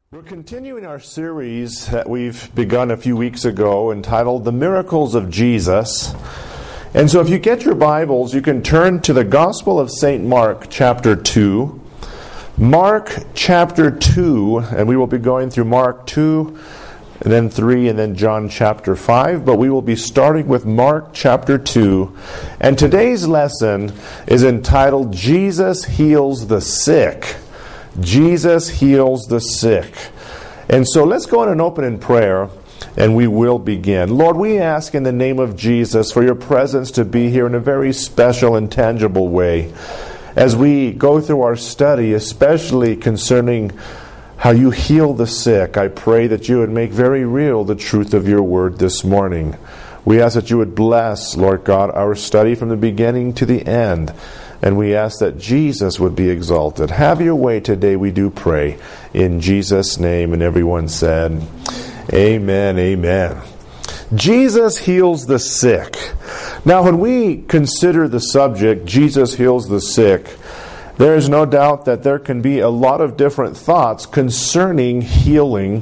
We're continuing our series that we've begun a few weeks ago entitled The Miracles of Jesus. And so if you get your Bibles, you can turn to the Gospel of St. Mark, chapter 2. Mark, chapter 2, and we will be going through Mark 2, and then 3, and then John, chapter 5. But we will be starting with Mark, chapter 2. And today's lesson is entitled, Jesus Heals the Sick. Jesus heals the sick. And so let's go on and open in prayer, and we will begin. Lord, we ask in the name of Jesus for your presence to be here in a very special and tangible way. As we go through our study, especially concerning how you heal the sick, I pray that you would make very real the truth of your word this morning. We ask that you would bless, Lord God, our study from the beginning to the end. And we ask that Jesus would be exalted. Have your way today, we do pray. In Jesus' name. And everyone said, amen, amen. Jesus heals the sick. Now, when we consider the subject, Jesus heals the sick, there is no doubt that there can be a lot of different thoughts concerning healing.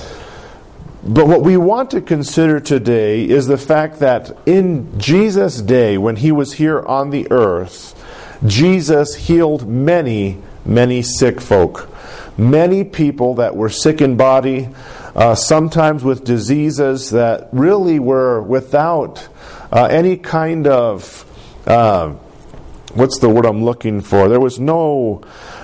But what we want to consider today is the fact that in Jesus' day, when he was here on the earth, Jesus healed many, many sick folk. Many people that were sick in body, sometimes with diseases that really were without any kind of, what's the word I'm looking for? There was no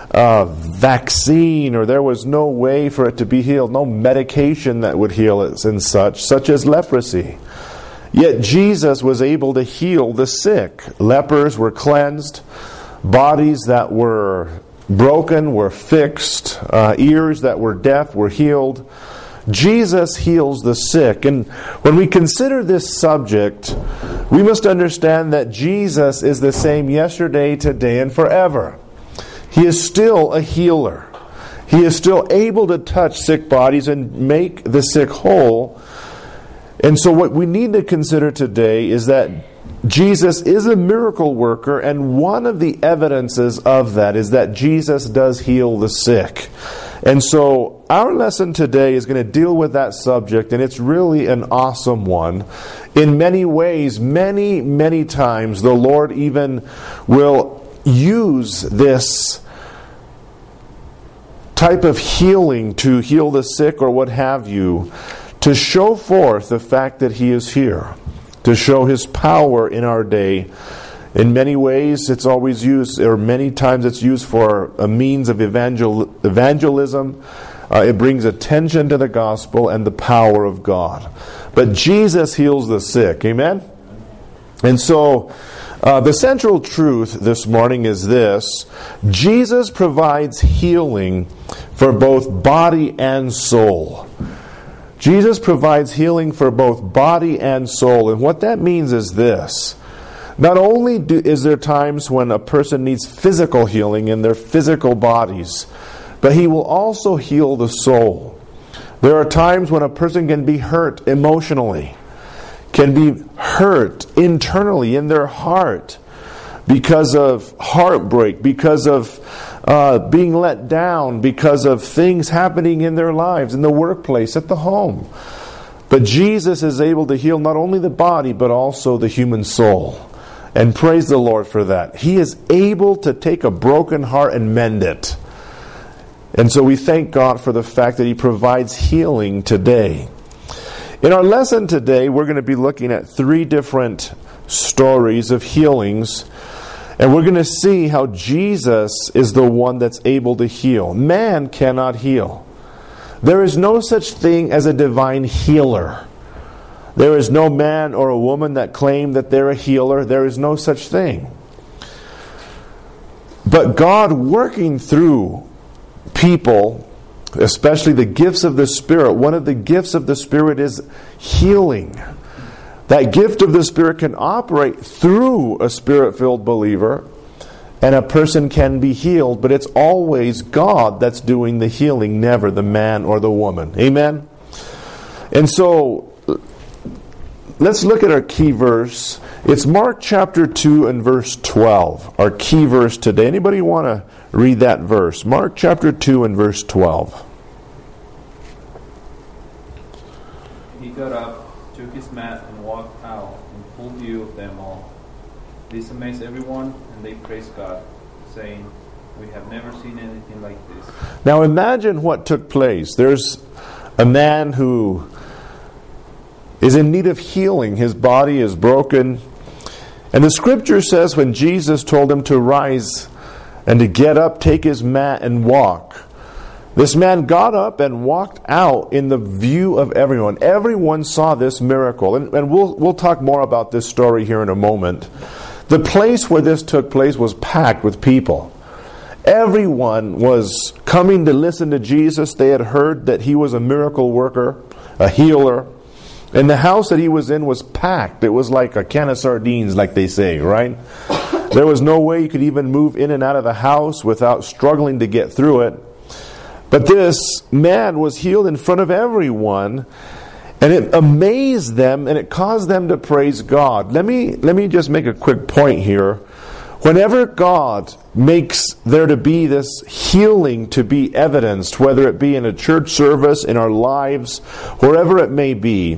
vaccine, or there was no way for it to be healed, no medication that would heal it and such as leprosy. Yet Jesus was able to heal the sick. Lepers were cleansed. Bodies that were broken were fixed. Ears that were deaf were healed. Jesus heals the sick. And when we consider this subject, we must understand that Jesus is the same yesterday, today, and forever. He is still a healer. He is still able to touch sick bodies and make the sick whole. And so what we need to consider today is that Jesus is a miracle worker, and one of the evidences of that is that Jesus does heal the sick. And so our lesson today is going to deal with that subject, and it's really an awesome one. In many ways, many, many times, the Lord even will use this type of healing to heal the sick or what have you, to show forth the fact that he is here, to show his power in our day. In many ways, it's always used, or many times it's used for a means of evangelism. It brings attention to the gospel and the power of God. But Jesus heals the sick. Amen? And so, the central truth this morning is this: Jesus provides healing for both body and soul. Jesus provides healing for both body and soul. And what that means is this: not only is there times when a person needs physical healing in their physical bodies, but he will also heal the soul. There are times when a person can be hurt emotionally, can be hurt internally in their heart because of heartbreak, because of being let down, because of things happening in their lives, in the workplace, at the home. But Jesus is able to heal not only the body, but also the human soul. And praise the Lord for that. He is able to take a broken heart and mend it. And so we thank God for the fact that he provides healing today. In our lesson today, we're going to be looking at 3 different stories of healings. And we're going to see how Jesus is the one that's able to heal. Man cannot heal. There is no such thing as a divine healer. There is no man or a woman that claim that they're a healer. There is no such thing. But God working through people, especially the gifts of the Spirit, one of the gifts of the Spirit is healing. That gift of the Spirit can operate through a Spirit-filled believer, and a person can be healed, but it's always God that's doing the healing, never the man or the woman. Amen? And so, let's look at our key verse. It's Mark chapter 2 and verse 12, our key verse today. Anybody want to read that verse? Mark chapter 2 and verse 12. he got up, took his mat, and walked out in full view of them all. This amazed everyone, and they praised God, saying, "We have never seen anything like this." Now imagine what took place. There's a man who is in need of healing. His body is broken. And the scripture says when Jesus told him to rise and to get up, take his mat, and walk, this man got up and walked out in the view of everyone. Everyone saw this miracle. And we'll talk more about this story here in a moment. The place where this took place was packed with people. Everyone was coming to listen to Jesus. They had heard that he was a miracle worker, a healer. And the house that he was in was packed. It was like a can of sardines, like they say, right? There was no way you could even move in and out of the house without struggling to get through it. But this man was healed in front of everyone, and it amazed them, and it caused them to praise God. Let me just make a quick point here. Whenever God makes there to be this healing to be evidenced, whether it be in a church service, in our lives, wherever it may be,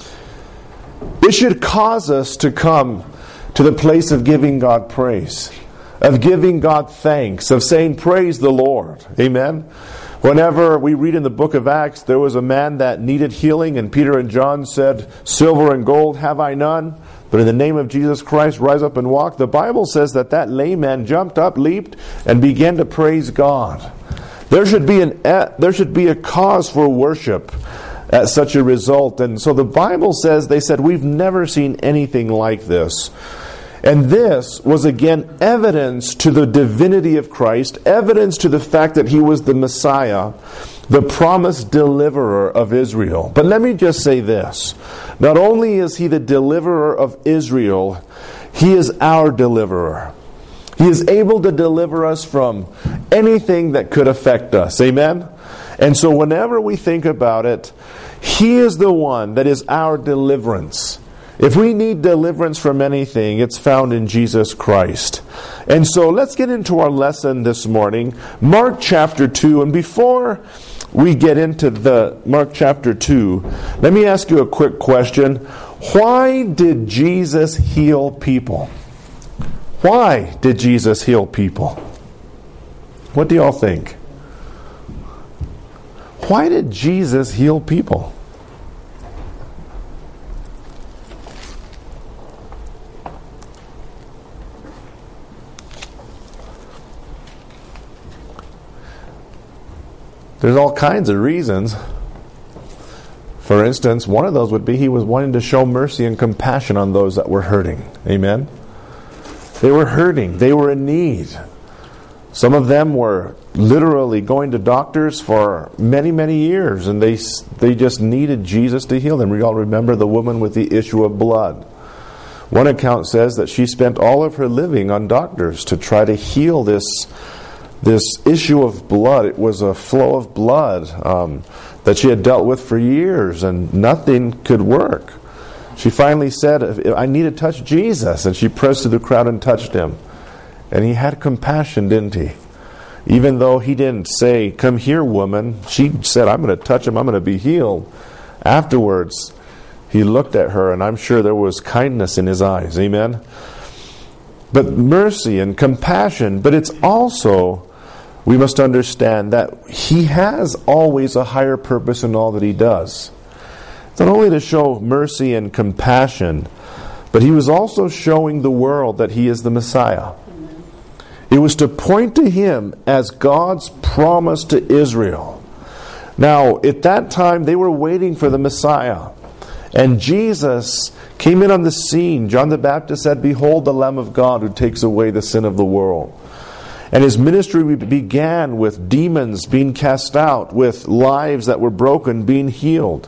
it should cause us to come to the place of giving God praise, of giving God thanks, of saying, "Praise the Lord." Amen? Whenever we read in the book of Acts, there was a man that needed healing, and Peter and John said, "Silver and gold have I none, but in the name of Jesus Christ, rise up and walk." The Bible says that lame man jumped up, leaped, and began to praise God. There should be a cause for worship at such a result. And so the Bible says, they said, "We've never seen anything like this." And this was again evidence to the divinity of Christ, evidence to the fact that he was the Messiah, the promised deliverer of Israel. But let me just say this. Not only is he the deliverer of Israel, he is our deliverer. He is able to deliver us from anything that could affect us. Amen? And so whenever we think about it, he is the one that is our deliverance. If we need deliverance from anything, it's found in Jesus Christ. And so let's get into our lesson this morning, Mark chapter 2. And before we get into the Mark chapter 2, let me ask you a quick question. Why did Jesus heal people? Why did Jesus heal people? What do y'all think? Why did Jesus heal people? There's all kinds of reasons. For instance, one of those would be he was wanting to show mercy and compassion on those that were hurting. Amen? They were hurting. They were in need. Some of them were literally going to doctors for many, many years, and they just needed Jesus to heal them. We all remember the woman with the issue of blood. One account says that she spent all of her living on doctors to try to heal this issue of blood. It was a flow of blood that she had dealt with for years, and nothing could work. She finally said, "I need to touch Jesus," and she pressed through the crowd and touched him. And he had compassion, didn't he? Even though he didn't say, "Come here, woman," she said, "I'm going to touch him, I'm going to be healed." Afterwards, he looked at her, and I'm sure there was kindness in his eyes. Amen? But mercy and compassion, but it's also, we must understand that he has always a higher purpose in all that he does. It's not only to show mercy and compassion, but he was also showing the world that he is the Messiah. It was to point to him as God's promise to Israel. Now, at that time, they were waiting for the Messiah. And Jesus came in on the scene. John the Baptist said, "Behold the Lamb of God who takes away the sin of the world." And his ministry began with demons being cast out, with lives that were broken being healed.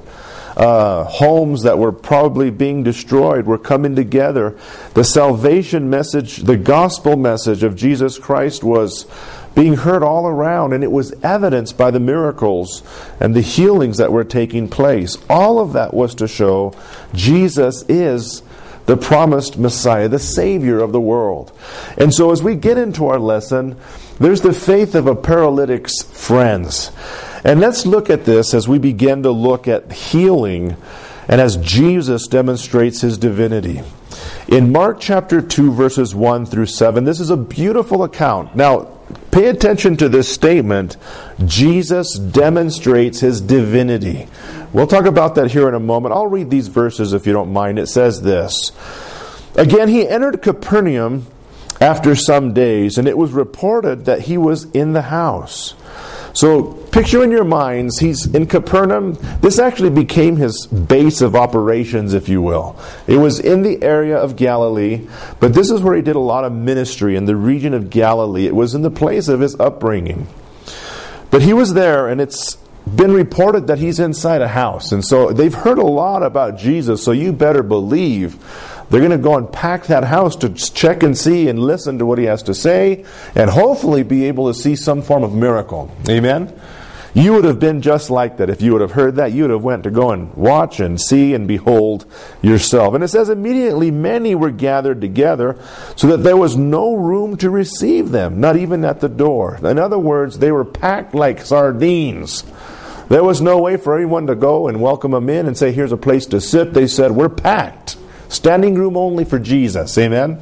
Homes that were probably being destroyed were coming together. The salvation message, the gospel message of Jesus Christ was being heard all around, and it was evidenced by the miracles and the healings that were taking place. All of that was to show Jesus is the promised Messiah, the Savior of the world. And so as we get into our lesson, there's the faith of a paralytic's friends. And let's look at this as we begin to look at healing and as Jesus demonstrates his divinity. In Mark chapter 2, verses 1 through 7, this is a beautiful account. Now, pay attention to this statement. Jesus demonstrates his divinity. We'll talk about that here in a moment. I'll read these verses if you don't mind. It says this. Again, he entered Capernaum after some days, and it was reported that he was in the house. So, picture in your minds, he's in Capernaum. This actually became his base of operations, if you will. It was in the area of Galilee, but this is where he did a lot of ministry, in the region of Galilee. It was in the place of his upbringing. But he was there, and it's been reported that he's inside a house. And so they've heard a lot about Jesus, so you better believe they're going to go and pack that house to check and see and listen to what he has to say, and hopefully be able to see some form of miracle. Amen? You would have been just like that if you would have heard that. You would have went to go and watch and see and behold yourself. And it says, immediately many were gathered together, so that there was no room to receive them, not even at the door. In other words, they were packed like sardines. There was no way for anyone to go and welcome them in and say, here's a place to sit. They said, we're packed. Standing room only for Jesus. Amen?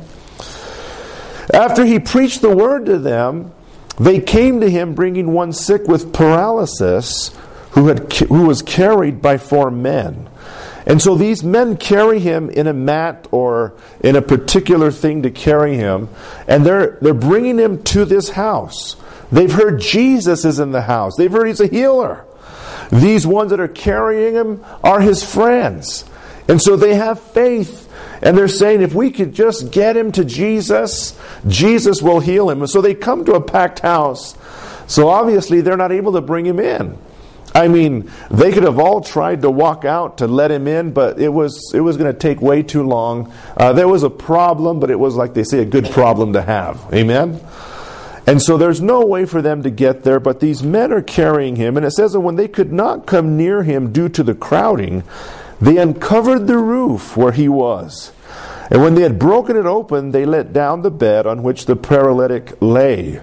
After he preached the word to them, they came to him bringing one sick with paralysis who was carried by 4 men. And so these men carry him in a mat or in a particular thing to carry him. And they're bringing him to this house. They've heard Jesus is in the house. They've heard he's a healer. These ones that are carrying him are his friends. And so they have faith, and they're saying, if we could just get him to Jesus, Jesus will heal him. And so they come to a packed house. So obviously they're not able to bring him in. I mean, they could have all tried to walk out to let him in, but it was going to take way too long. There was a problem, but it was, like they say, a good problem to have. Amen? And so there's no way for them to get there, but these men are carrying him. And it says that when they could not come near him due to the crowding, they uncovered the roof where he was. And when they had broken it open, they let down the bed on which the paralytic lay.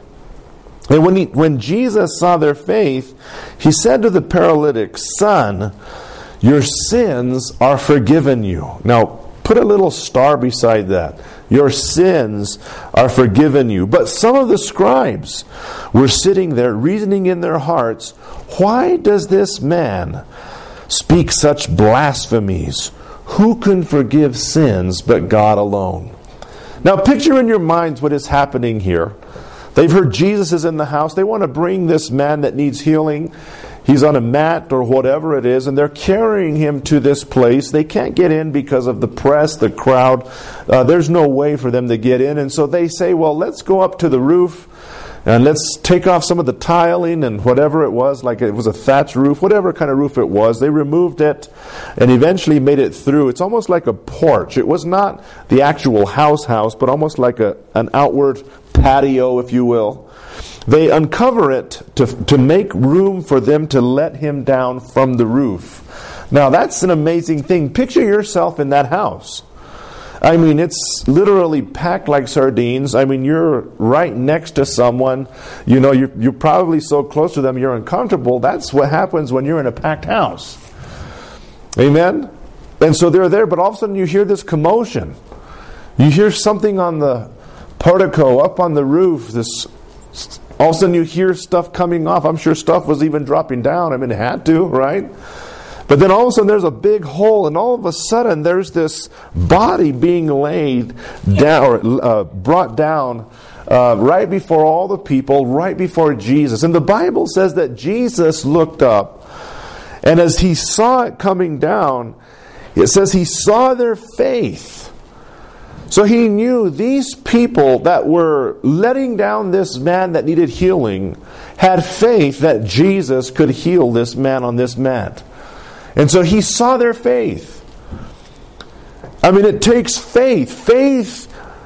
And when Jesus saw their faith, he said to the paralytic, Son, your sins are forgiven you. Now, put a little star beside that. Your sins are forgiven you. But some of the scribes were sitting there reasoning in their hearts, why does this man speak such blasphemies? Who can forgive sins but God alone? Now picture in your minds what is happening here. They've heard Jesus is in the house. They want to bring this man that needs healing. He's on a mat or whatever it is, and they're carrying him to this place. They can't get in because of the press, the crowd. There's no way for them to get in. And so they say, well, let's go up to the roof and let's take off some of the tiling and whatever it was, like it was a thatch roof, whatever kind of roof it was. They removed it and eventually made it through. It's almost like a porch. It was not the actual house, but almost like an outward patio, if you will. They uncover it to make room for them to let him down from the roof. Now that's an amazing thing. Picture yourself in that house. I mean, it's literally packed like sardines. I mean, you're right next to someone. You know, you're probably so close to them you're uncomfortable. That's what happens when you're in a packed house. Amen? And so they're there, but all of a sudden you hear this commotion. You hear something on the portico, up on the roof. All of a sudden you hear stuff coming off. I'm sure stuff was even dropping down. I mean, it had to, right? But then all of a sudden there's a big hole, and all of a sudden there's this body being laid down, or brought down right before all the people, right before Jesus. And the Bible says that Jesus looked up, and as he saw it coming down, it says he saw their faith. So he knew these people that were letting down this man that needed healing had faith that Jesus could heal this man on this mat. And so he saw their faith. I mean, it takes faith. Faith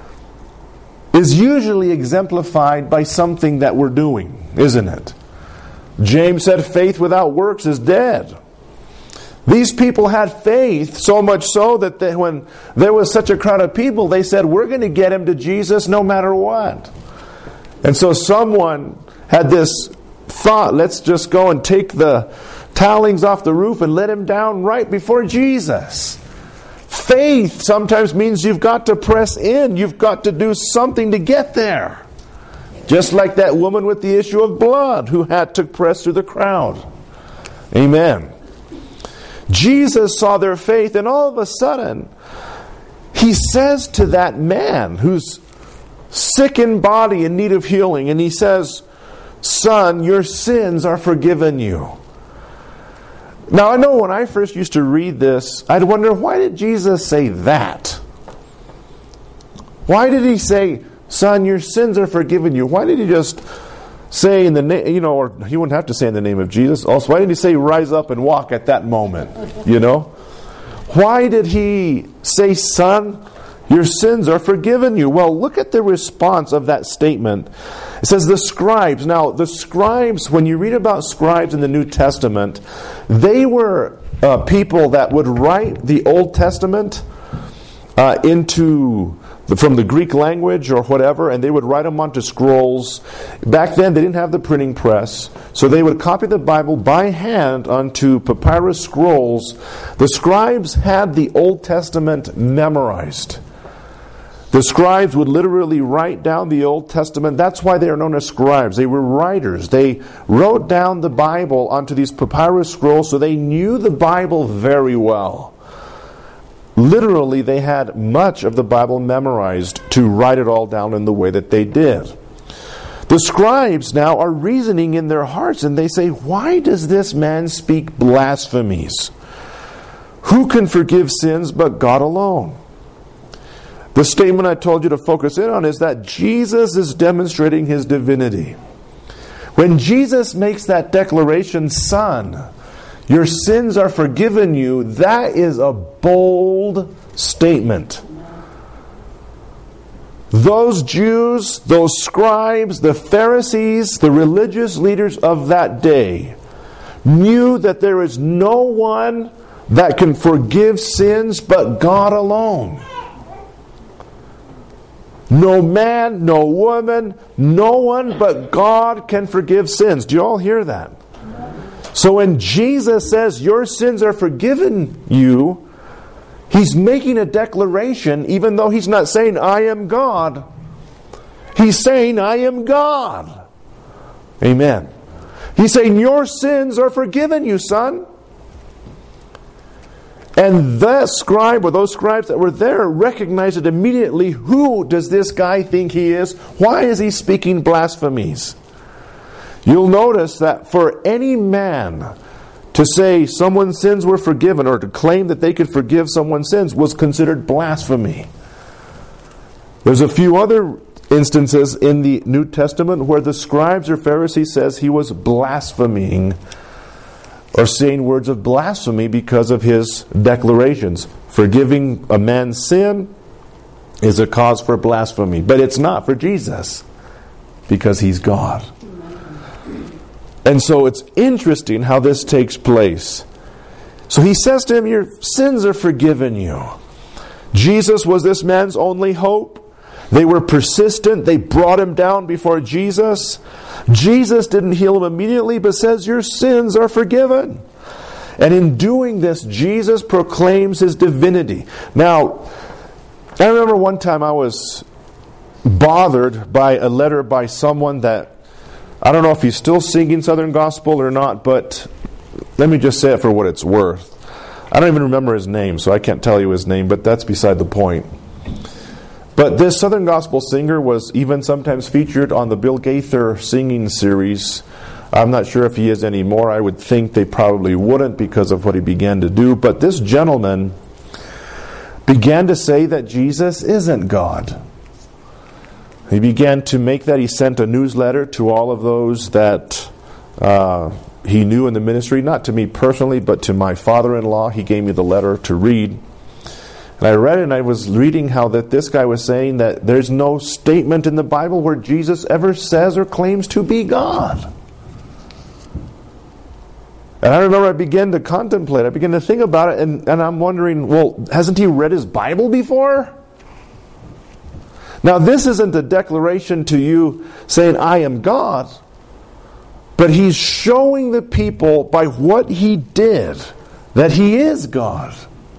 is usually exemplified by something that we're doing, isn't it? James said faith without works is dead. These people had faith, so much so that when there was such a crowd of people, they said, we're going to get him to Jesus no matter what. And so someone had this thought, let's just go and take the tilings off the roof and let him down right before Jesus. Faith sometimes means you've got to press in. You've got to do something to get there. Just like that woman with the issue of blood who had to press through the crowd. Amen. Jesus saw their faith, and all of a sudden, he says to that man who's sick in body, in need of healing, and he says, "Son, your sins are forgiven you." Now, I know when I first used to read this, I'd wonder, why did Jesus say that? Why did he say, "Son, your sins are forgiven you"? Why did he just say in the name, or he wouldn't have to say in the name of Jesus. Also, why didn't he say rise up and walk at that moment? Why did he say, "Son, your sins are forgiven you"? Well, look at the response of that statement. It says the scribes. Now, the scribes, when you read about scribes in the New Testament, they were people that would write the Old Testament from the Greek language or whatever, and they would write them onto scrolls. Back then, they didn't have the printing press, so they would copy the Bible by hand onto papyrus scrolls. The scribes had the Old Testament memorized. The scribes would literally write down the Old Testament. That's why they are known as scribes. They were writers. They wrote down the Bible onto these papyrus scrolls, so they knew the Bible very well. Literally, they had much of the Bible memorized to write it all down in the way that they did. The scribes now are reasoning in their hearts, and they say, "Why does this man speak blasphemies? Who can forgive sins but God alone?" The statement I told you to focus in on is that Jesus is demonstrating his divinity. When Jesus makes that declaration, "Son, your sins are forgiven you," that is a bold statement. Those Jews, those scribes, the Pharisees, the religious leaders of that day knew that there is no one that can forgive sins but God alone. No man, no woman, no one but God can forgive sins. Do you all hear that? So when Jesus says, "Your sins are forgiven you," he's making a declaration, even though he's not saying, "I am God." He's saying, "I am God." Amen. He's saying, "Your sins are forgiven you, son." And that scribe, or those scribes that were there, recognized it immediately. Who does this guy think he is? Why is he speaking blasphemies? You'll notice that for any man to say someone's sins were forgiven, or to claim that they could forgive someone's sins, was considered blasphemy. There's a few other instances in the New Testament where the scribes or Pharisees says he was blaspheming, or saying words of blasphemy because of his declarations. Forgiving a man's sin is a cause for blasphemy. But it's not for Jesus, because he's God. And so it's interesting how this takes place. So he says to him, "Your sins are forgiven you." Jesus was this man's only hope. They were persistent. They brought him down before Jesus. Jesus didn't heal him immediately, but says, "Your sins are forgiven." And in doing this, Jesus proclaims his divinity. Now, I remember one time I was bothered by a letter by someone that, I don't know if he's still singing Southern Gospel or not, but let me just say it for what it's worth. I don't even remember his name, so I can't tell you his name, but that's beside the point. But this Southern Gospel singer was even sometimes featured on the Bill Gaither singing series. I'm not sure if he is anymore. I would think they probably wouldn't because of what he began to do. But this gentleman began to say that Jesus isn't God. He began to make that. He sent a newsletter to all of those that he knew in the ministry. Not to me personally, but to my father-in-law. He gave me the letter to read. And I read it, and I was reading how that this guy was saying that there's no statement in the Bible where Jesus ever says or claims to be God. And I remember I began to contemplate, I began to think about it, and I'm wondering, well, hasn't he read his Bible before? Now, this isn't a declaration to you saying, "I am God." But he's showing the people by what he did that he is God.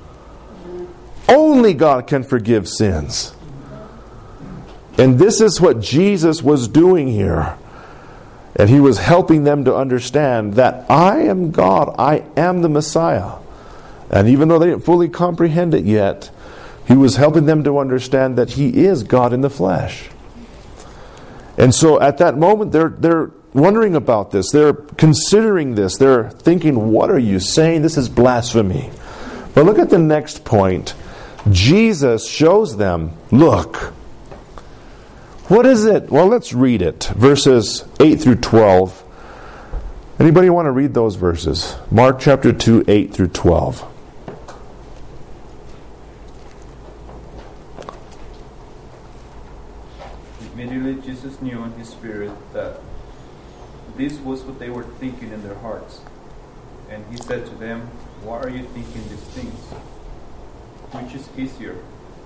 Only God can forgive sins. And this is what Jesus was doing here. And he was helping them to understand that I am God, I am the Messiah. And even though they didn't fully comprehend it yet, he was helping them to understand that he is God in the flesh. And so at that moment, they're wondering about this. They're considering this. They're thinking, what are you saying? This is blasphemy. But look at the next point. Jesus shows them, look. What is it? Well, let's read it. Verses 8 through 12. Anybody want to read those verses? Mark chapter 2, 8 through 12. Immediately Jesus knew in his spirit that this was what they were thinking in their hearts. And he said to them, why are you thinking these things? Which is easier?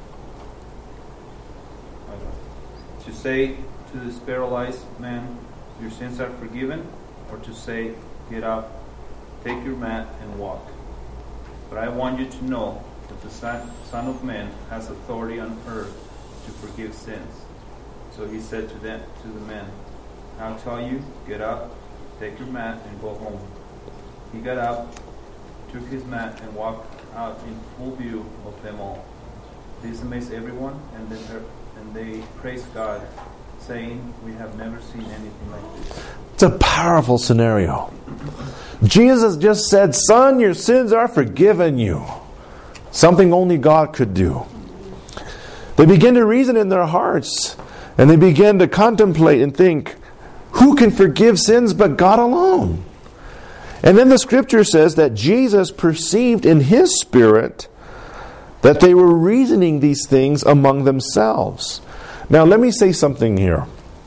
To say to this paralyzed man, your sins are forgiven, or to say, get up, take your mat, and walk. But I want you to know that the Son of Man has authority on earth to forgive sins. So he said to the men, I'll tell you, get up, take your mat, and go home. He got up, took his mat, and walked out in full view of them all. This amazed everyone, and they praised God, saying, we have never seen anything like this. It's a powerful scenario. Jesus just said, son, your sins are forgiven you. Something only God could do. They begin to reason in their hearts, and they begin to contemplate and think, who can forgive sins but God alone? And then the scripture says that Jesus perceived in his spirit that they were reasoning these things among themselves. Now let me say something here.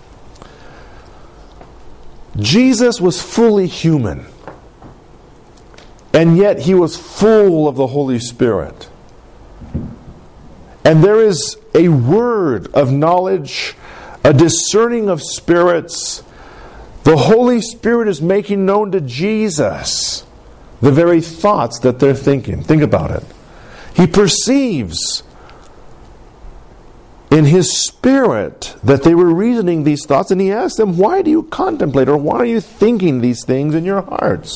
Jesus was fully human, and yet he was full of the Holy Spirit. And there is a word of knowledge, a discerning of spirits. The Holy Spirit is making known to Jesus the very thoughts that they're thinking. Think about it. He perceives in his spirit that they were reasoning these thoughts, and he asked them, why do you contemplate, or why are you thinking these things in your hearts?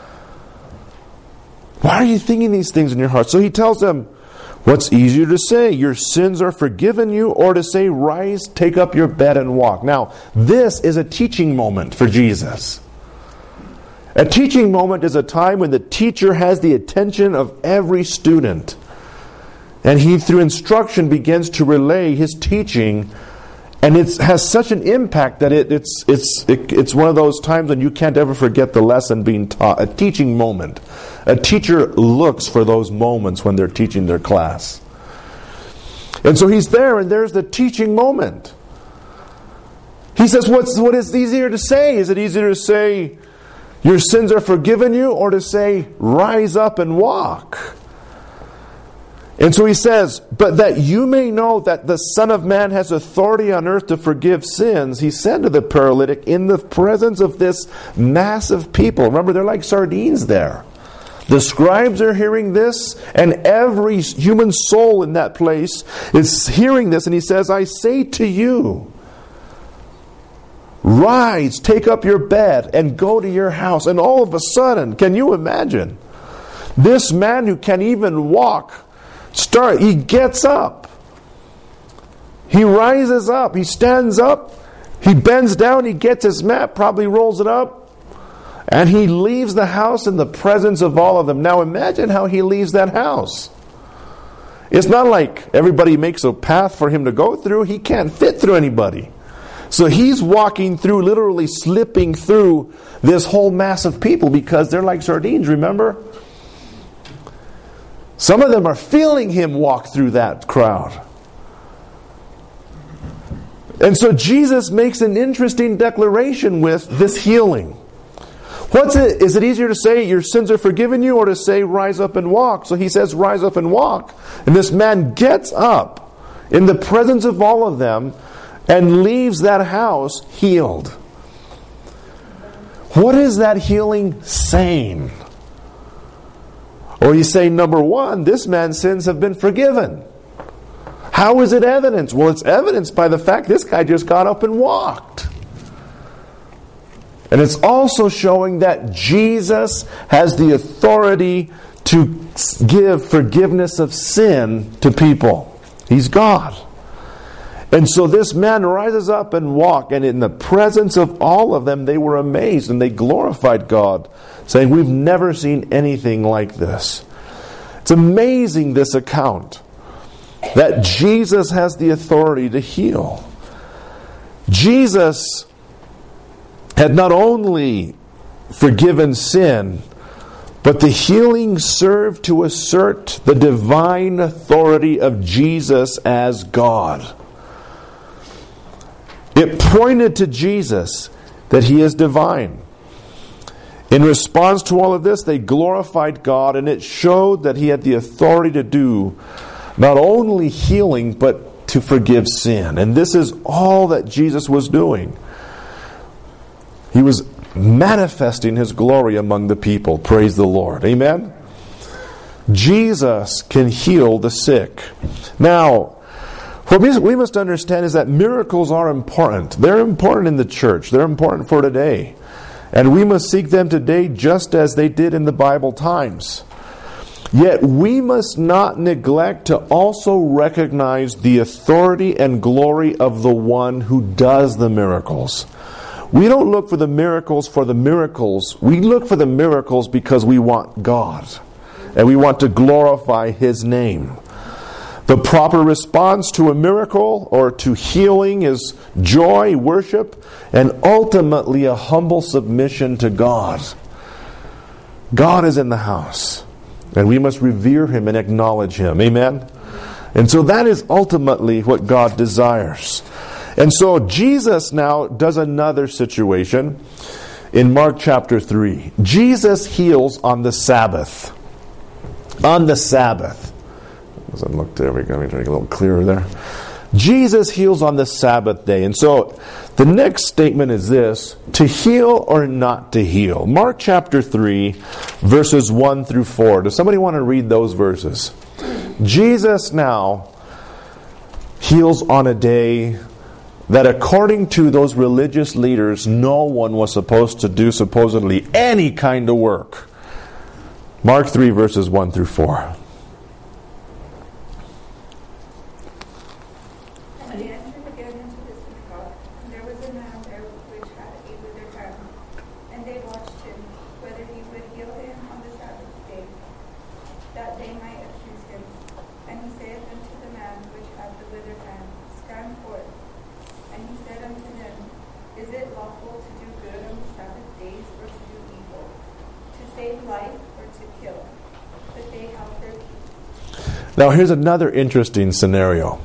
Why are you thinking these things in your hearts? So he tells them, what's easier to say, your sins are forgiven you, or to say, rise, take up your bed and walk? Now, this is a teaching moment for Jesus. A teaching moment is a time when the teacher has the attention of every student. And he, through instruction, begins to relay his teaching. And it has such an impact that it's one of those times when you can't ever forget the lesson being taught. A teaching moment. A teacher looks for those moments when they're teaching their class. And so he's there, and there's the teaching moment. He says, what is easier to say? Is it easier to say, your sins are forgiven you, or to say, rise up and walk? And so he says, but that you may know that the Son of Man has authority on earth to forgive sins, he said to the paralytic in the presence of this mass of people. Remember, they're like sardines there. The scribes are hearing this, and every human soul in that place is hearing this. And he says, I say to you, rise, take up your bed, and go to your house. And all of a sudden, can you imagine? This man who can't even walk, he gets up. He rises up. He stands up. He bends down. He gets his mat, probably rolls it up. And he leaves the house in the presence of all of them. Now imagine how he leaves that house. It's not like everybody makes a path for him to go through. He can't fit through anybody. So he's walking through, literally slipping through this whole mass of people because they're like sardines, remember? Some of them are feeling him walk through that crowd. And so Jesus makes an interesting declaration with this healing. What's it? Is it easier to say your sins are forgiven you, or to say rise up and walk? So he says rise up and walk. And this man gets up in the presence of all of them and leaves that house healed. What is that healing saying? Or you say, number one, this man's sins have been forgiven. How is it evidence? Well, it's evidenced by the fact this guy just got up and walked. And it's also showing that Jesus has the authority to give forgiveness of sin to people. He's God. And so this man rises up and walks, and in the presence of all of them, they were amazed and they glorified God, saying, we've never seen anything like this. It's amazing, this account, that Jesus has the authority to heal. Jesus had not only forgiven sin, but the healing served to assert the divine authority of Jesus as God. It pointed to Jesus that He is divine. In response to all of this, they glorified God, and it showed that He had the authority to do not only healing, but to forgive sin. And this is all that Jesus was doing. He was manifesting His glory among the people. Praise the Lord. Amen? Jesus can heal the sick. Now, what we must understand is that miracles are important. They're important in the church. They're important for today. And we must seek them today just as they did in the Bible times. Yet we must not neglect to also recognize the authority and glory of the one who does the miracles. We don't look for the miracles for the miracles. We look for the miracles because we want God. And we want to glorify His name. The proper response to a miracle or to healing is joy, worship, and ultimately a humble submission to God. God is in the house, and we must revere Him and acknowledge Him. Amen? And so that is ultimately what God desires. And so Jesus now does another situation in Mark chapter 3. Jesus heals on the Sabbath. On the Sabbath. Doesn't look there. We're going to make it a little clearer there. Jesus heals on the Sabbath day. And so the next statement is this: to heal or not to heal. Mark chapter 3, verses 1 through 4. Does somebody want to read those verses? Jesus now heals on a day that, according to those religious leaders, no one was supposed to do supposedly any kind of work. Mark 3, verses 1 through 4. Now here's another interesting scenario.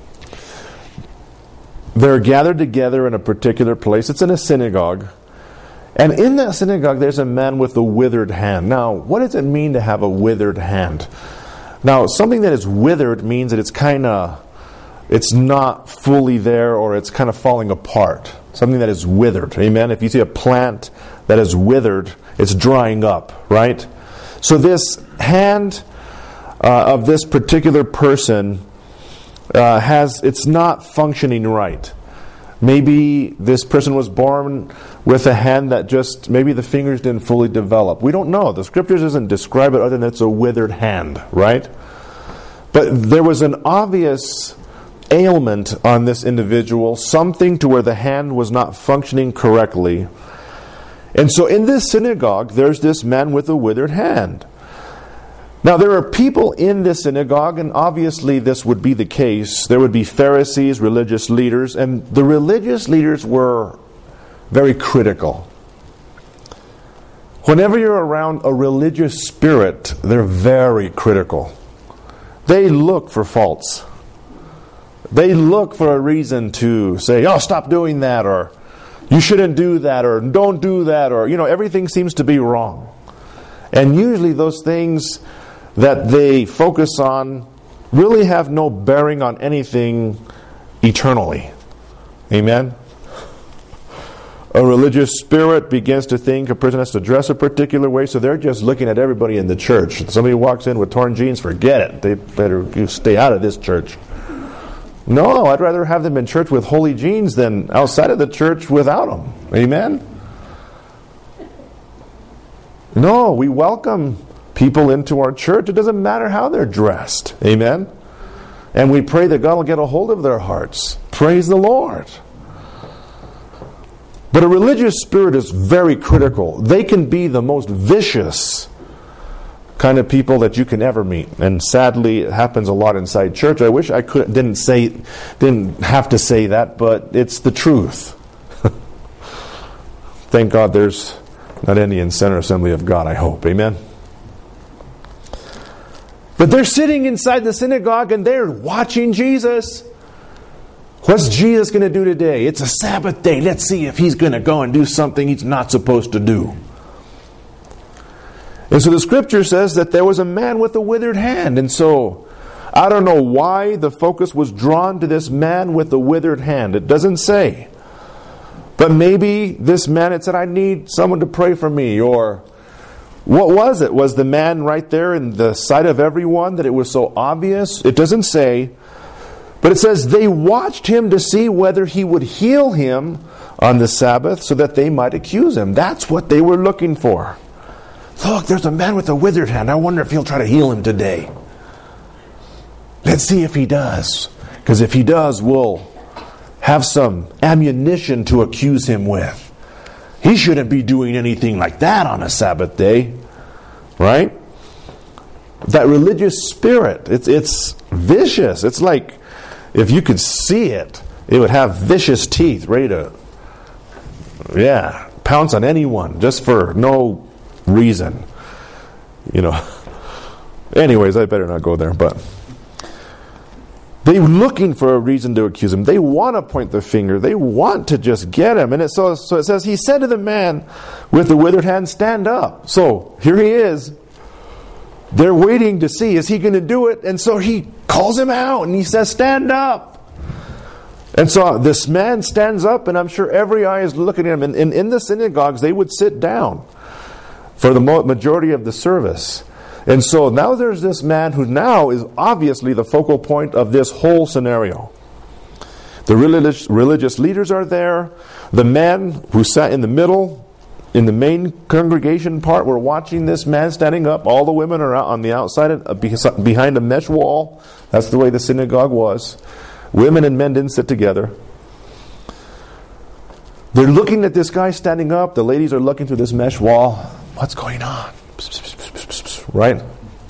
They're gathered together in a particular place. It's in a synagogue. And in that synagogue there's a man with a withered hand. Now, what does it mean to have a withered hand? Now, something that is withered means that it's not fully there, or it's kind of falling apart. Something that is withered. Amen? If you see a plant that is withered, it's drying up, right? So this hand of this particular person it's not functioning right. Maybe this person was born with a hand that just, maybe the fingers didn't fully develop. We don't know. The Scriptures doesn't describe it other than it's a withered hand, right? But there was an obvious ailment on this individual, something to where the hand was not functioning correctly. And so in this synagogue, there's this man with a withered hand. Now, there are people in this synagogue, and obviously this would be the case. There would be Pharisees, religious leaders, and the religious leaders were very critical. Whenever you're around a religious spirit, they're very critical. They look for faults. They look for a reason to say, oh, stop doing that, or you shouldn't do that, or don't do that, or, everything seems to be wrong. And usually those things that they focus on really have no bearing on anything eternally. Amen? a religious spirit begins to think a person has to dress a particular way, so they're just looking at everybody in the church. If somebody walks in with torn jeans, forget it. They better stay out of this church. No, I'd rather have them in church with holy jeans than outside of the church without them. Amen? No, we welcome people into our church. It doesn't matter how they're dressed. Amen? And we pray that God will get a hold of their hearts. Praise the Lord. But a religious spirit is very critical. They can be the most vicious kind of people that you can ever meet. And sadly, it happens a lot inside church. I wish I didn't have to say that, but it's the truth. Thank God there's not any in Center Assembly of God, I hope. Amen? But they're sitting inside the synagogue and they're watching Jesus. What's Jesus going to do today? It's a Sabbath day. Let's see if he's going to go and do something he's not supposed to do. And so the scripture says that there was a man with a withered hand. And so I don't know why the focus was drawn to this man with the withered hand. It doesn't say. But maybe this man had said, I need someone to pray for me. Or what was it? Was the man right there in the sight of everyone that it was so obvious? It doesn't say. But it says they watched him to see whether he would heal him on the Sabbath so that they might accuse him. That's what they were looking for. Look, there's a man with a withered hand. I wonder if he'll try to heal him today. Let's see if he does. Because if he does, we'll have some ammunition to accuse him with. He shouldn't be doing anything like that on a Sabbath day. Right? That religious spirit, it's vicious. It's like, if you could see it, it would have vicious teeth ready to, pounce on anyone just for no reason. Anyways, I better not go there. But they're looking for a reason to accuse him. They want to point the finger. They want to just get him. And so it says, he said to the man with the withered hand, stand up. So here he is. They're waiting to see, is he going to do it? And so he calls him out and he says, stand up. And so this man stands up, and I'm sure every eye is looking at him. And in the synagogues, they would sit down for the majority of the service. And so now there's this man who now is obviously the focal point of this whole scenario. The religious leaders are there. The man who sat in the middle, in the main congregation part, we're watching this man standing up. All the women are out on the outside, behind a mesh wall. That's the way the synagogue was. Women and men didn't sit together. They're looking at this guy standing up. The ladies are looking through this mesh wall. What's going on? Right?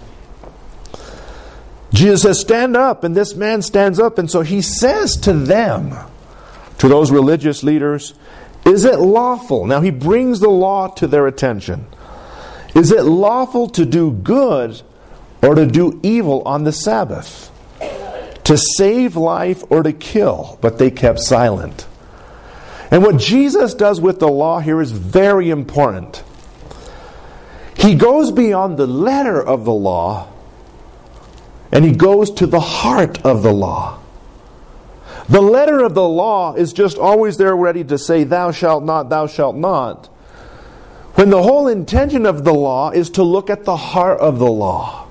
Jesus says, stand up. And this man stands up. And so he says to them, to those religious leaders, is it lawful? Now he brings the law to their attention. Is it lawful to do good or to do evil on the Sabbath? To save life or to kill? But they kept silent. And what Jesus does with the law here is very important. He goes beyond the letter of the law, and he goes to the heart of the law. The letter of the law is just always there ready to say, thou shalt not, thou shalt not. When the whole intention of the law is to look at the heart of the law.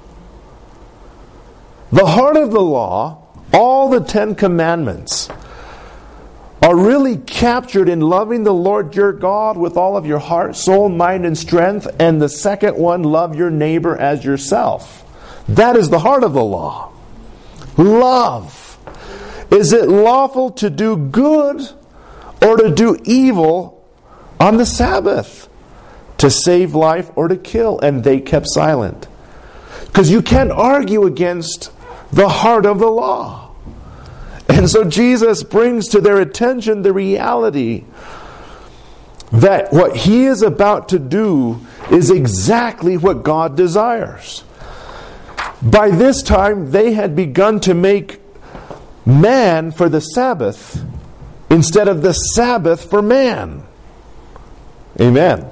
The heart of the law, all the 10 commandments, are really captured in loving the Lord your God with all of your heart, soul, mind, and strength. And the second one, love your neighbor as yourself. That is the heart of the law. Love. Is it lawful to do good or to do evil on the Sabbath? To save life or to kill? And they kept silent. Because you can't argue against the heart of the law. And so Jesus brings to their attention the reality that what he is about to do is exactly what God desires. By this time, they had begun to make man for the Sabbath instead of the Sabbath for man. Amen.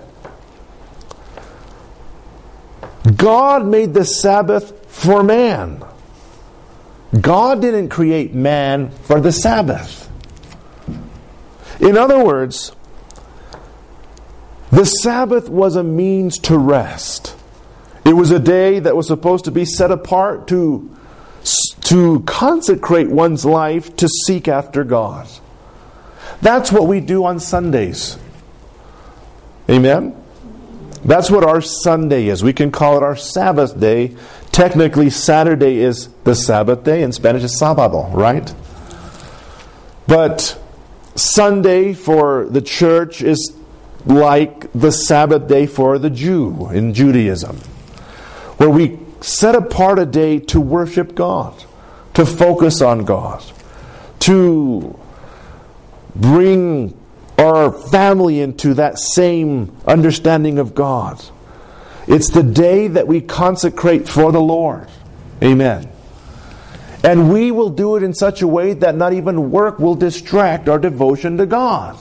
God made the Sabbath for man. God didn't create man for the Sabbath. In other words, The Sabbath was a means to rest. It was a day that was supposed to be set apart to consecrate one's life to seek after God. That's what we do on Sundays. Amen? That's what our Sunday is. We can call it our Sabbath day. Technically, Saturday is the Sabbath day. In Spanish, it's sábado, right? But Sunday for the church is like the Sabbath day for the Jew in Judaism, where we set apart a day to worship God, to focus on God, to bring our family into that same understanding of God. It's the day that we consecrate for the Lord. Amen. And we will do it in such a way that not even work will distract our devotion to God.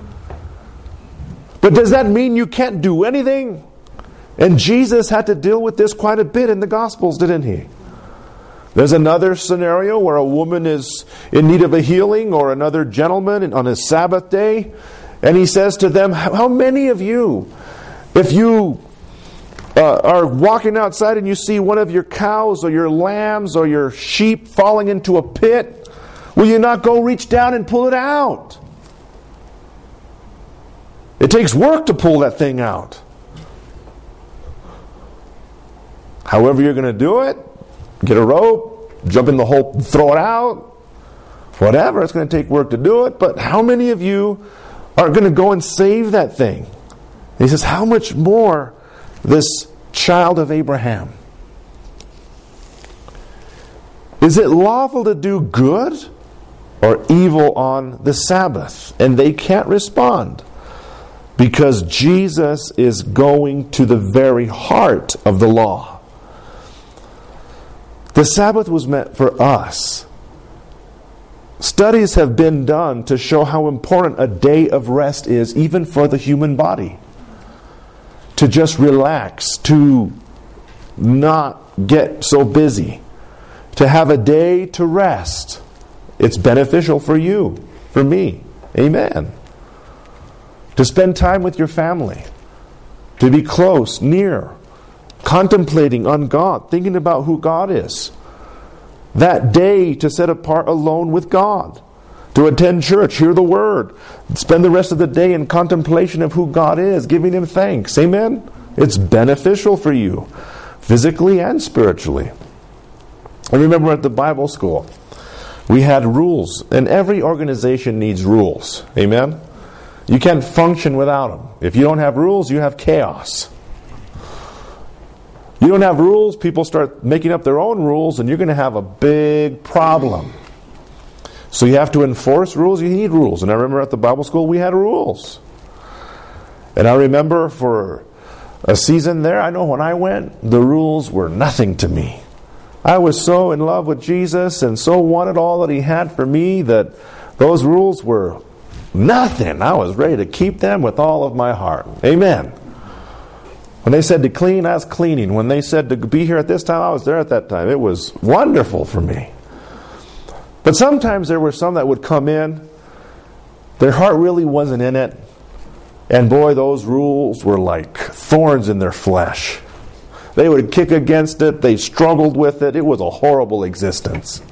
But does that mean you can't do anything? And Jesus had to deal with this quite a bit in the Gospels, didn't he? There's another scenario where a woman is in need of a healing, or another gentleman on his Sabbath day, and he says to them, how many of you, if you are walking outside and you see one of your cows or your lambs or your sheep falling into a pit, will you not go reach down and pull it out? It takes work to pull that thing out. However you're going to do it, get a rope, jump in the hole, throw it out, whatever. It's going to take work to do it. But how many of you are going to go and save that thing? And he says, how much more this child of Abraham? Is it lawful to do good or evil on the Sabbath? And they can't respond, because Jesus is going to the very heart of the law. The Sabbath was meant for us. Studies have been done to show how important a day of rest is, even for the human body. To just relax, to not get so busy, to have a day to rest. It's beneficial for you, for me. Amen. To spend time with your family, to be close, near, contemplating on God, thinking about who God is. That day to set apart alone with God, to attend church, hear the Word, spend the rest of the day in contemplation of who God is, giving Him thanks. Amen? It's beneficial for you, physically and spiritually. I remember at the Bible school, we had rules, and every organization needs rules. Amen? You can't function without them. If you don't have rules, you have chaos. You don't have rules, people start making up their own rules, and you're going to have a big problem. So you have to enforce rules, you need rules. And I remember at the Bible school we had rules. And I remember for a season there, I know when I went, the rules were nothing to me. I was so in love with Jesus and so wanted all that He had for me that those rules were nothing. I was ready to keep them with all of my heart. Amen. When they said to clean, I was cleaning. When they said to be here at this time, I was there at that time. It was wonderful for me. But sometimes there were some that would come in, their heart really wasn't in it, and boy, those rules were like thorns in their flesh. They would kick against it, they struggled with it. It was a horrible existence.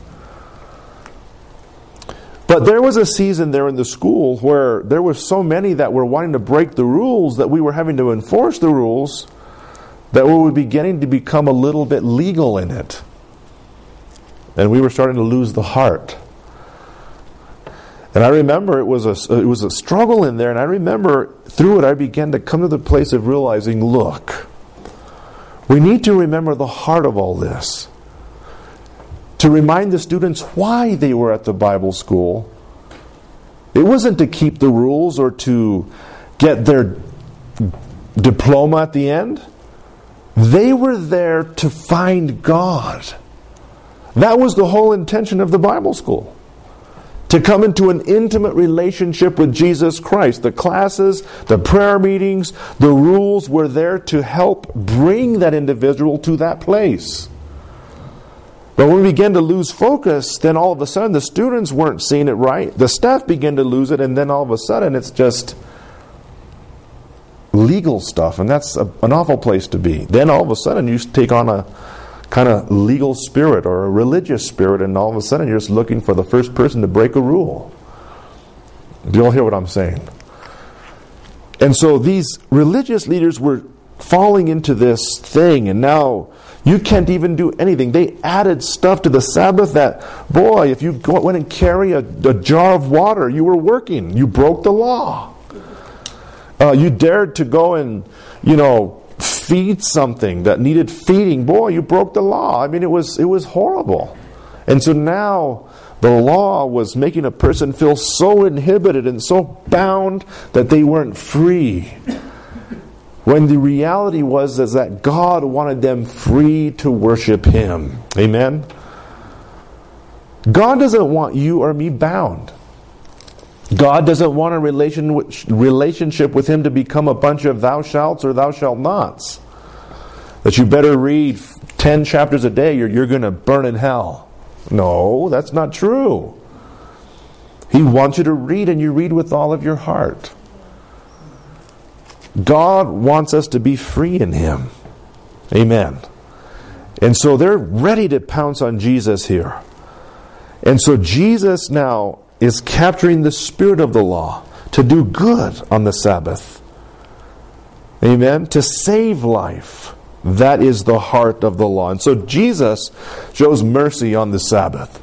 But there was a season there in the school where there were so many that were wanting to break the rules that we were having to enforce the rules, that we were beginning to become a little bit legal in it. And we were starting to lose the heart. And I remember it was a struggle in there, and I remember through it I began to come to the place of realizing, look, we need to remember the heart of all this. To remind the students why they were at the Bible school. It wasn't to keep the rules or to get their diploma at the end. They were there to find God. That was the whole intention of the Bible school. To come into an intimate relationship with Jesus Christ. The classes, the prayer meetings, the rules were there to help bring that individual to that place. But when we began to lose focus, then all of a sudden the students weren't seeing it right. The staff began to lose it, and then all of a sudden it's just legal stuff, and that's an awful place to be. Then all of a sudden you take on a kind of legal spirit or a religious spirit, and all of a sudden you're just looking for the first person to break a rule. Do you all hear what I'm saying? And so these religious leaders were falling into this thing, and now you can't even do anything. They added stuff to the Sabbath that, boy, if you went and carry a jar of water, you were working. You broke the law. You dared to go and, feed something that needed feeding. Boy, you broke the law. I mean, it was horrible. And so now the law was making a person feel so inhibited and so bound that they weren't free. When the reality was that God wanted them free to worship Him. Amen? God doesn't want you or me bound. God doesn't want a relationship with Him to become a bunch of thou shalts or thou shalt nots. That you better read 10 chapters a day or you're going to burn in hell. No, that's not true. He wants you to read, and you read with all of your heart. God wants us to be free in Him. Amen. And so they're ready to pounce on Jesus here. And so Jesus now is capturing the spirit of the law to do good on the Sabbath. Amen. To save life. That is the heart of the law. And so Jesus shows mercy on the Sabbath.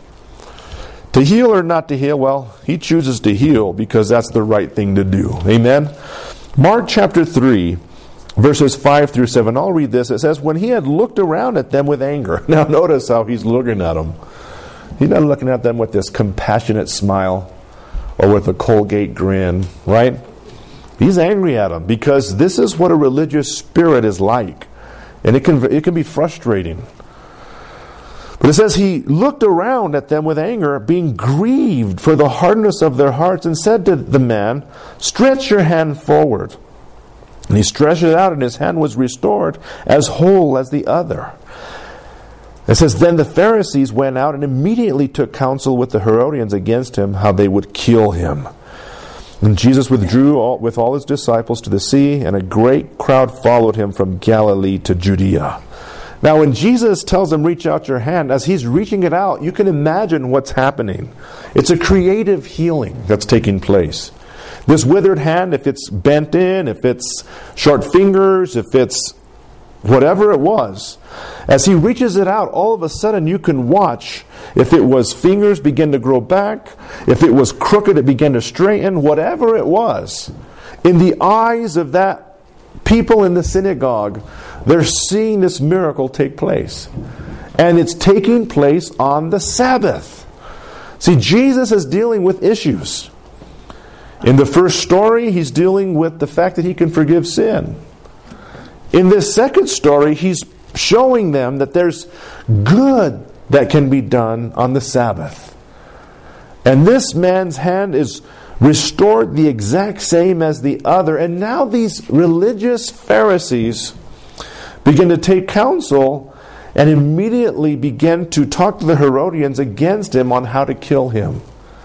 To heal or not to heal? Well, He chooses to heal because that's the right thing to do. Amen. Mark chapter 3, verses 5 through 7. I'll read this. It says, when He had looked around at them with anger. Now notice how He's looking at them. He's not looking at them with this compassionate smile or with a Colgate grin, right? He's angry at them because this is what a religious spirit is like. And it can be frustrating. But it says, He looked around at them with anger, being grieved for the hardness of their hearts, and said to the man, stretch your hand forward. And he stretched it out, and his hand was restored as whole as the other. It says, then the Pharisees went out and immediately took counsel with the Herodians against Him, how they would kill Him. And Jesus withdrew with all His disciples to the sea, and a great crowd followed Him from Galilee to Judea. Now when Jesus tells them, reach out your hand, as He's reaching it out, you can imagine what's happening. It's a creative healing that's taking place. This withered hand, if it's bent in, if it's short fingers, if it's whatever it was, as He reaches it out, all of a sudden you can watch. If it was fingers, begin to grow back. If it was crooked, it began to straighten. Whatever it was, in the eyes of that people in the synagogue, they're seeing this miracle take place. And it's taking place on the Sabbath. See, Jesus is dealing with issues. In the first story, He's dealing with the fact that He can forgive sin. In this second story, He's showing them that there's good that can be done on the Sabbath. And this man's hand is restored the exact same as the other. And now these religious Pharisees begin to take counsel and immediately begin to talk to the Herodians against Him on how to kill Him.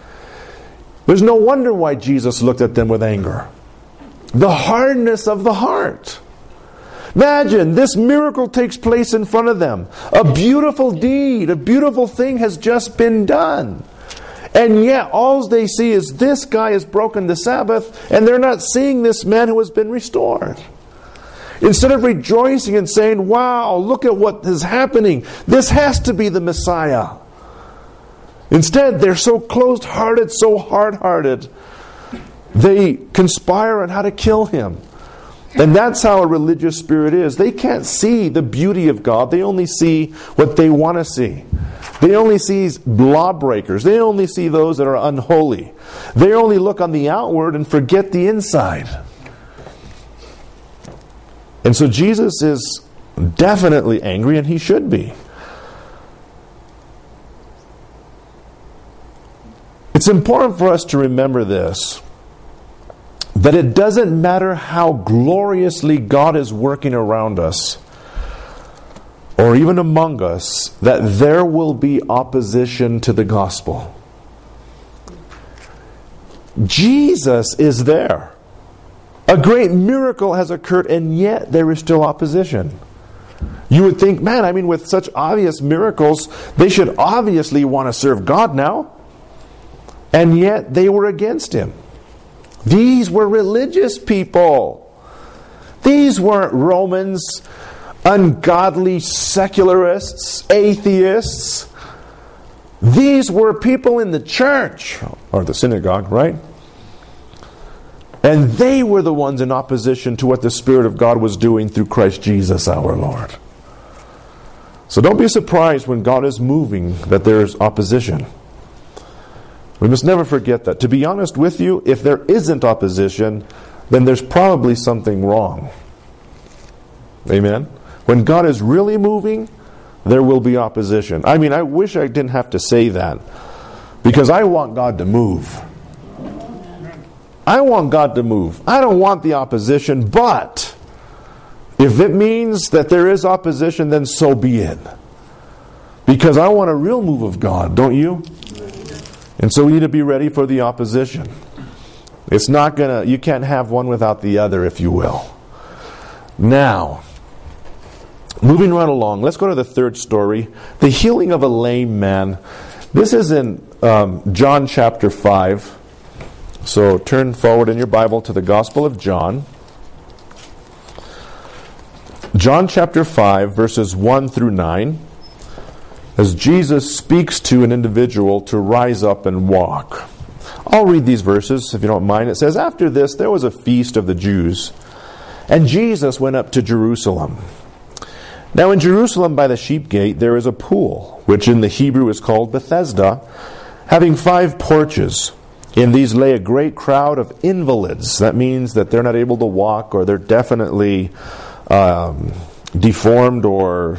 There's no wonder why Jesus looked at them with anger. The hardness of the heart. Imagine, this miracle takes place in front of them. A beautiful deed, a beautiful thing has just been done. And yet, all they see is this guy has broken the Sabbath, and they're not seeing this man who has been restored. Instead of rejoicing and saying, wow, look at what is happening. This has to be the Messiah. Instead, they're so closed-hearted, so hard-hearted, they conspire on how to kill Him. And that's how a religious spirit is. They can't see the beauty of God. They only see what they want to see. They only see lawbreakers. They only see those that are unholy. They only look on the outward and forget the inside. And so Jesus is definitely angry, and He should be. It's important for us to remember this, that it doesn't matter how gloriously God is working around us, or even among us, that there will be opposition to the gospel. Jesus is there. A great miracle has occurred, and yet there is still opposition. You would think, man, with such obvious miracles, they should obviously want to serve God now. And yet they were against Him. These were religious people. These weren't Romans, ungodly secularists, atheists. These were people in the church, or the synagogue, right? And they were the ones in opposition to what the Spirit of God was doing through Christ Jesus our Lord. So don't be surprised when God is moving that there is opposition. We must never forget that. To be honest with you, if there isn't opposition, then there's probably something wrong. Amen? When God is really moving, there will be opposition. I wish I didn't have to say that, because I want God to move. I want God to move. I don't want the opposition, but if it means that there is opposition, then so be it. Because I want a real move of God, don't you? And so we need to be ready for the opposition. It's not you can't have one without the other, if you will. Now, moving right along, let's go to the third story, the healing of a lame man. This is in John chapter 5. So turn forward in your Bible to the Gospel of John. John chapter 5, verses 1 through 9. As Jesus speaks to an individual to rise up and walk. I'll read these verses if you don't mind. It says, "After this there was a feast of the Jews, and Jesus went up to Jerusalem. Now in Jerusalem by the sheep gate there is a pool, which in the Hebrew is called Bethesda, having 5 porches. In these lay a great crowd of invalids." That means that they're not able to walk, or they're definitely deformed, or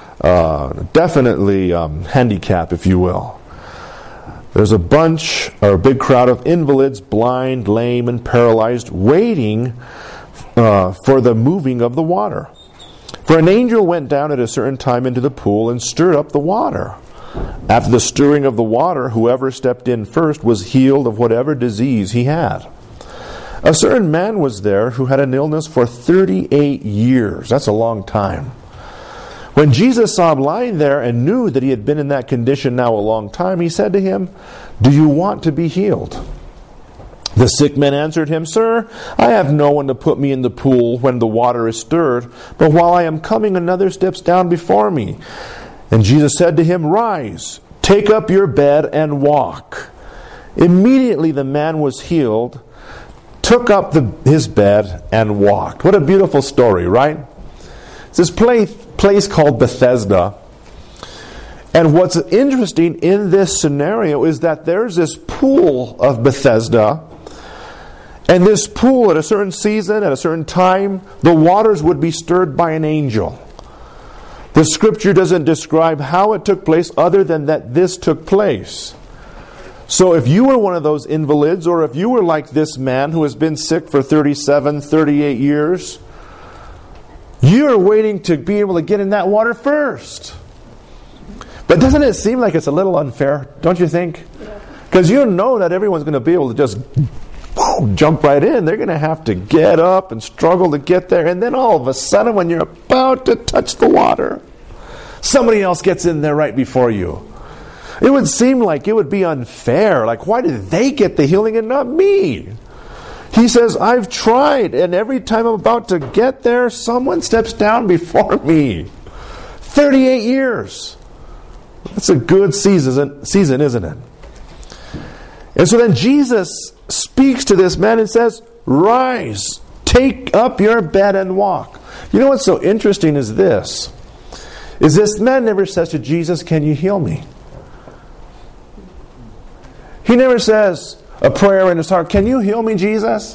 definitely handicapped, if you will. There's a big crowd of invalids, blind, lame, and paralyzed, waiting for the moving of the water. For an angel went down at a certain time into the pool and stirred up the water. After the stirring of the water, whoever stepped in first was healed of whatever disease he had. A certain man was there who had an illness for 38 years. That's a long time. When Jesus saw him lying there and knew that he had been in that condition now a long time, he said to him, "Do you want to be healed?" The sick man answered him, "Sir, I have no one to put me in the pool when the water is stirred, but while I am coming, another steps down before me." And Jesus said to him, "Rise, take up your bed and walk." Immediately the man was healed, took up his bed and walked. What a beautiful story, right? It's this place called Bethesda. And what's interesting in this scenario is that there's this pool of Bethesda. And this pool, at a certain season, at a certain time, the waters would be stirred by an angel. The scripture doesn't describe how it took place other than that this took place. So if you were one of those invalids, or if you were like this man who has been sick for 37, 38 years, you're waiting to be able to get in that water first. But doesn't it seem like it's a little unfair, don't you think? Because you know that everyone's going to be able to just jump right in. They're going to have to get up and struggle to get there. And then all of a sudden, when you're about to touch the water, somebody else gets in there right before you. It would seem like it would be unfair. Like, why did they get the healing and not me? He says, I've tried, and every time I'm about to get there, someone steps down before me. 38 years. That's a good season, isn't it? And so then Jesus speaks to this man and says, "Rise, take up your bed and walk." You know what's so interesting is this man never says to Jesus, "Can you heal me?" He never says a prayer in his heart, "Can you heal me, Jesus?"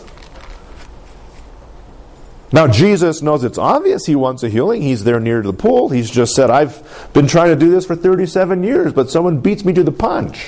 Now Jesus knows it's obvious he wants a healing. He's there near the pool. He's just said, "I've been trying to do this for 37 years, but someone beats me to the punch."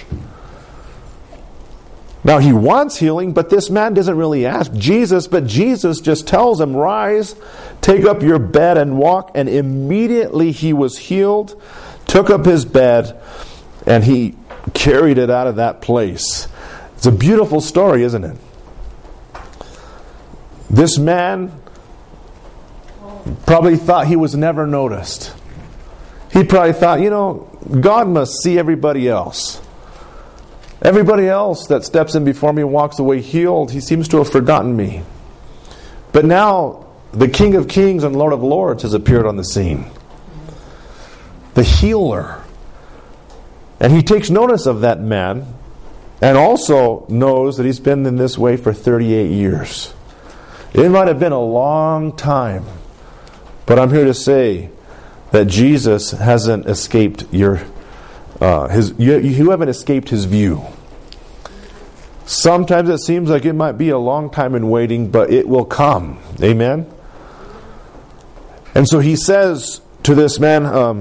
Now he wants healing, but this man doesn't really ask Jesus, but Jesus just tells him, "Rise, take up your bed and walk." And immediately he was healed, took up his bed, and he carried it out of that place. It's a beautiful story, isn't it? This man probably thought he was never noticed. He probably thought, God must see everybody else. Everybody else that steps in before me and walks away healed, he seems to have forgotten me. But now, the King of Kings and Lord of Lords has appeared on the scene. The healer. And he takes notice of that man, and also knows that he's been in this way for 38 years. It might have been a long time, but I'm here to say that Jesus hasn't escaped you haven't escaped his view. Sometimes it seems like it might be a long time in waiting, but it will come. Amen? And so he says to this man,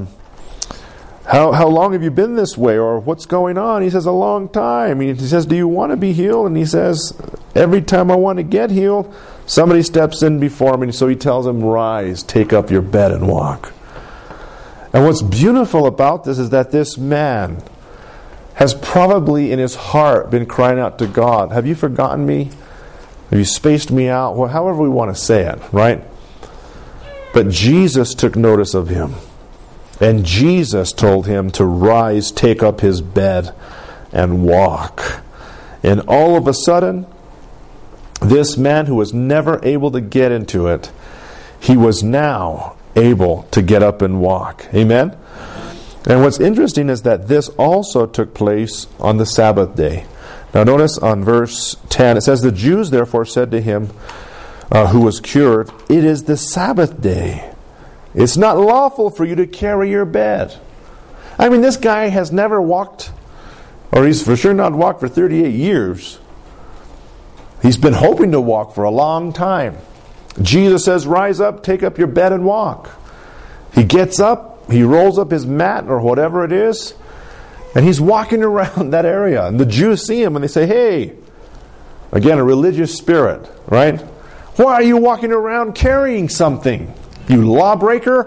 how long have you been this way? Or what's going on? He says, a long time. He says, do you want to be healed? And he says, every time I want to get healed, somebody steps in before me. So he tells him, rise, take up your bed and walk. And what's beautiful about this is that this man has probably in his heart been crying out to God, have you forgotten me? Have you spaced me out? Well, however we want to say it, right? But Jesus took notice of him. And Jesus told him to rise, take up his bed, and walk. And all of a sudden, this man who was never able to get into it, he was now able to get up and walk. Amen? And what's interesting is that this also took place on the Sabbath day. Now notice on verse 10, it says, the Jews therefore said to him who was cured, it is the Sabbath day. It's not lawful for you to carry your bed. I mean, this guy has never walked, or he's for sure not walked for 38 years. He's been hoping to walk for a long time. Jesus says, rise up, take up your bed and walk. He gets up, he rolls up his mat or whatever it is, and he's walking around that area. And the Jews see him and they say, hey, again, a religious spirit, right? Why are you walking around carrying something? You lawbreaker?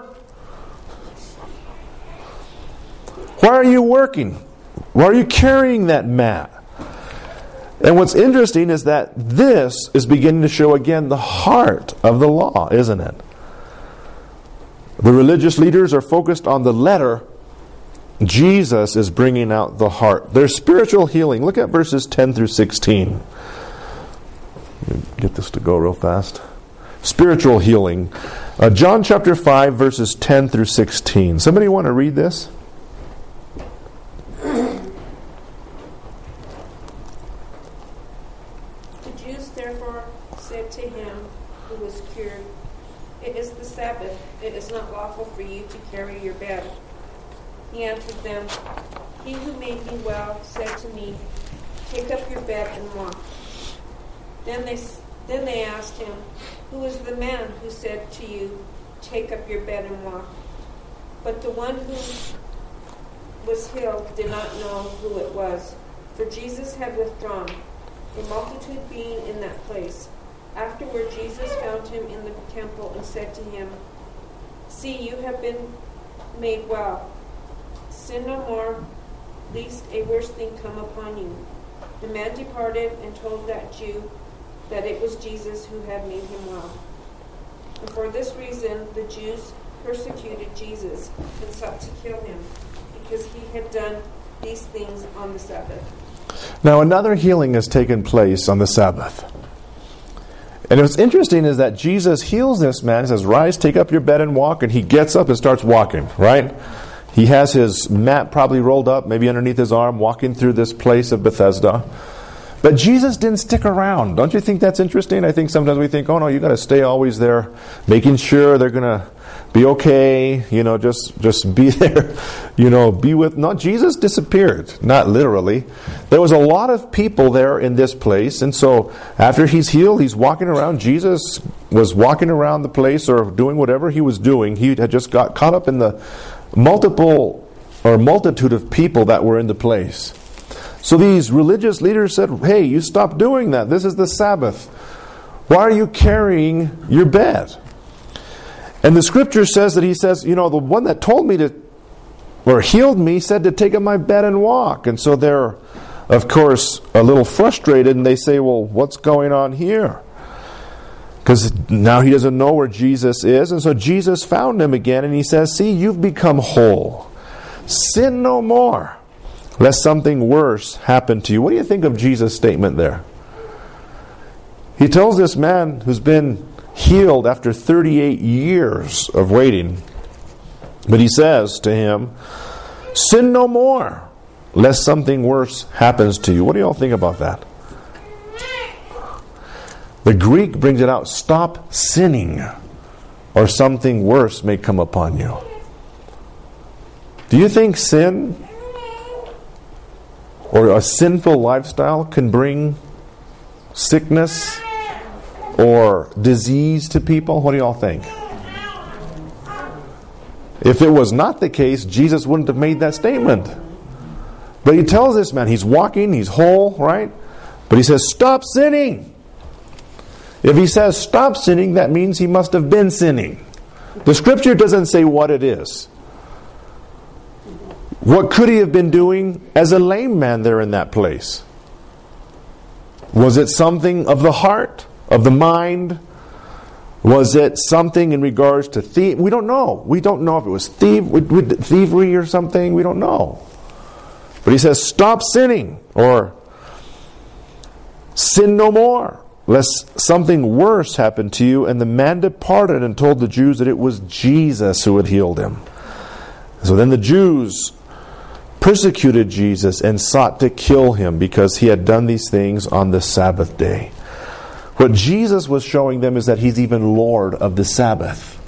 Why are you working? Why are you carrying that mat? And what's interesting is that this is beginning to show again the heart of the law, isn't it? The religious leaders are focused on the letter. Jesus is bringing out the heart. There's spiritual healing. Look at verses 10 through 16. Get this to go real fast. Spiritual healing. John chapter 5, verses 10 through 16. Somebody want to read this? The Jews therefore said to him who was cured, it is the Sabbath. It is not lawful for you to carry your bed. He answered them, he who made me well said to me, take up your bed and walk. Then they asked him, who is the man who said to you, take up your bed and walk? But the one who was healed did not know who it was, for Jesus had withdrawn, a multitude being in that place. Afterward Jesus found him in the temple and said to him, see, you have been made well. Sin no more, lest a worse thing come upon you. The man departed and told that Jew that it was Jesus who had made him well. And for this reason the Jews persecuted Jesus and sought to kill him, because he had done these things on the Sabbath. Now another healing has taken place on the Sabbath. And what's interesting is that Jesus heals this man. He says, rise, take up your bed and walk. And he gets up and starts walking, right? He has his mat probably rolled up, maybe underneath his arm, walking through this place of Bethesda. But Jesus didn't stick around. Don't you think that's interesting? I think sometimes we think, oh no, you got to stay always there, making sure they're going to be okay, just be there, be with. No, Jesus disappeared, not literally. There was a lot of people there in this place, and so after he's healed, he's walking around. Jesus was walking around the place or doing whatever he was doing. He had just got caught up in the multitude of people that were in the place. So these religious leaders said, hey, you stop doing that. This is the Sabbath. Why are you carrying your bed? And the scripture says that he says, the one that told me to, or healed me, said to take up my bed and walk. And so they're, of course, a little frustrated, and they say, well, what's going on here? Because now he doesn't know where Jesus is. And so Jesus found him again, and he says, see, you've become whole. Sin no more, lest something worse happen to you. What do you think of Jesus' statement there? He tells this man who's been healed after 38 years of waiting, but he says to him, sin no more, lest something worse happens to you. What do you all think about that? The Greek brings it out, stop sinning, or something worse may come upon you. Do you think sin or a sinful lifestyle can bring sickness or disease to people? What do you all think? If it was not the case, Jesus wouldn't have made that statement. But he tells this man, he's walking, he's whole, right? But he says, stop sinning. If he says stop sinning, that means he must have been sinning. The scripture doesn't say what it is. What could he have been doing as a lame man there in that place? Was it something of the heart, of the mind? Was it something in regards to thievery? We don't know. We don't know if it was thievery or something. We don't know. But he says, stop sinning, or sin no more, lest something worse happen to you. And the man departed and told the Jews that it was Jesus who had healed him. So then the Jews persecuted Jesus and sought to kill him because he had done these things on the Sabbath day. What Jesus was showing them is that he's even Lord of the Sabbath.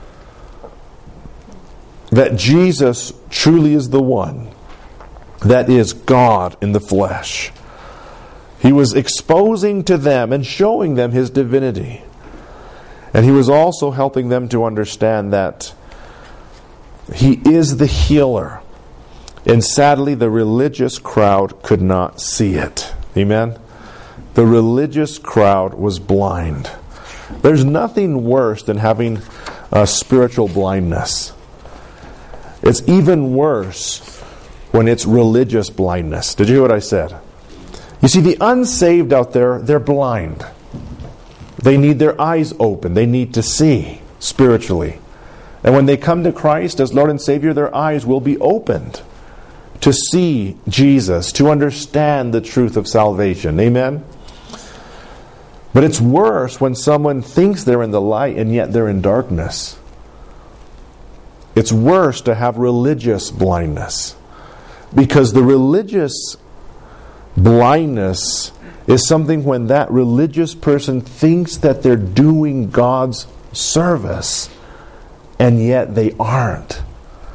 That Jesus truly is the one that is God in the flesh. He was exposing to them and showing them his divinity. And he was also helping them to understand that he is the healer. And sadly, the religious crowd could not see it. Amen? The religious crowd was blind. There's nothing worse than having spiritual blindness. It's even worse when it's religious blindness. Did you hear what I said? You see, the unsaved out there, they're blind. They need their eyes open. They need to see spiritually. And when they come to Christ as Lord and Savior, their eyes will be opened to see Jesus, to understand the truth of salvation. Amen? But it's worse when someone thinks they're in the light and yet they're in darkness. It's worse to have religious blindness. Because the religious blindness is something when that religious person thinks that they're doing God's service and yet they aren't.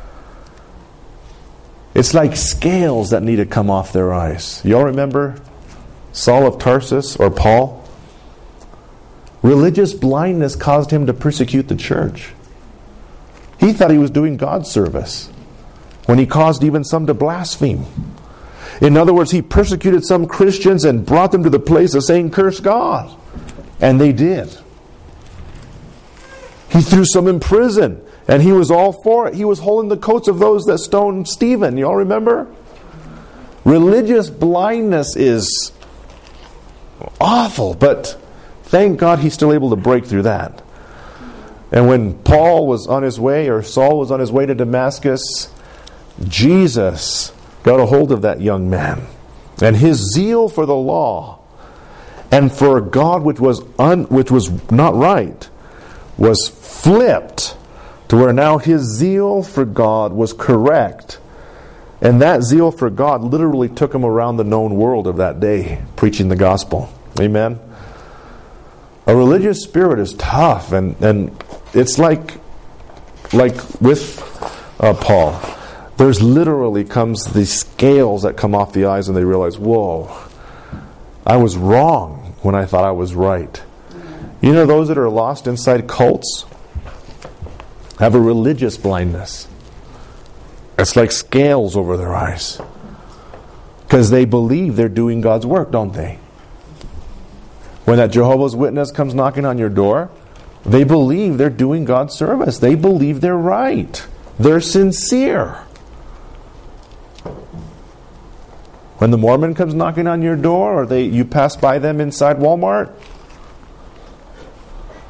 It's like scales that need to come off their eyes. You all remember Saul of Tarsus or Paul? Religious blindness caused him to persecute the church. He thought he was doing God's service when he caused even some to blaspheme. In other words, he persecuted some Christians and brought them to the place of saying, curse God. And they did. He threw some in prison, and he was all for it. He was holding the coats of those that stoned Stephen. You all remember? Religious blindness is awful, but thank God he's still able to break through that. And when Paul was on his way, or Saul was on his way to Damascus, Jesus got a hold of that young man. And his zeal for the law and for God which was not right was flipped to where now his zeal for God was correct. And that zeal for God literally took him around the known world of that day, preaching the gospel. Amen? A religious spirit is tough, and it's like with Paul. There's literally comes these scales that come off the eyes and they realize, whoa, I was wrong when I thought I was right. You know, those that are lost inside cults have a religious blindness. It's like scales over their eyes. Because they believe they're doing God's work, don't they? When that Jehovah's Witness comes knocking on your door, they believe they're doing God's service. They believe they're right. They're sincere. When the Mormon comes knocking on your door, or you pass by them inside Walmart,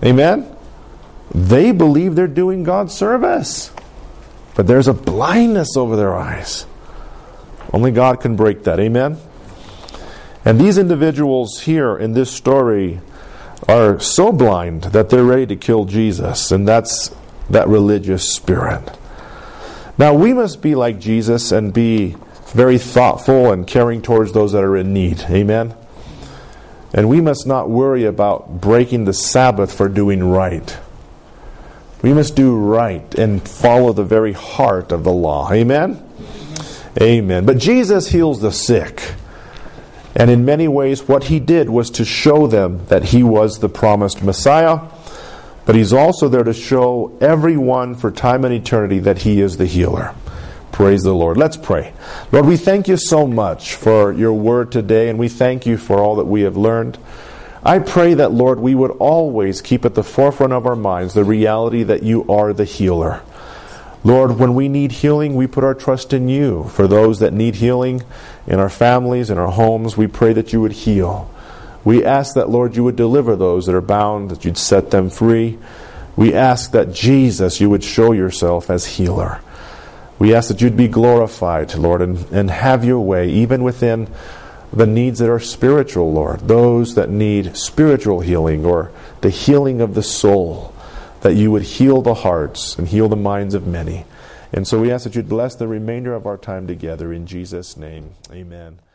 Amen? They believe they're doing God's service. But there's a blindness over their eyes. Only God can break that. Amen? And these individuals here in this story are so blind that they're ready to kill Jesus. And that's that religious spirit. Now we must be like Jesus and be very thoughtful and caring towards those that are in need. Amen? And we must not worry about breaking the Sabbath for doing right. We must do right and follow the very heart of the law. Amen? Amen. But Jesus heals the sick. And in many ways, what He did was to show them that He was the promised Messiah. But He's also there to show everyone for time and eternity that He is the healer. Praise the Lord. Let's pray. Lord, we thank You so much for Your word today, and we thank You for all that we have learned. I pray that, Lord, we would always keep at the forefront of our minds the reality that You are the healer. Lord, when we need healing, we put our trust in You. For those that need healing in our families, in our homes, we pray that You would heal. We ask that, Lord, You would deliver those that are bound, that You'd set them free. We ask that, Jesus, You would show Yourself as healer. We ask that You'd be glorified, Lord, and have Your way, even within the needs that are spiritual, Lord. Those that need spiritual healing or the healing of the soul, that You would heal the hearts and heal the minds of many. And so we ask that You'd bless the remainder of our time together in Jesus' name. Amen.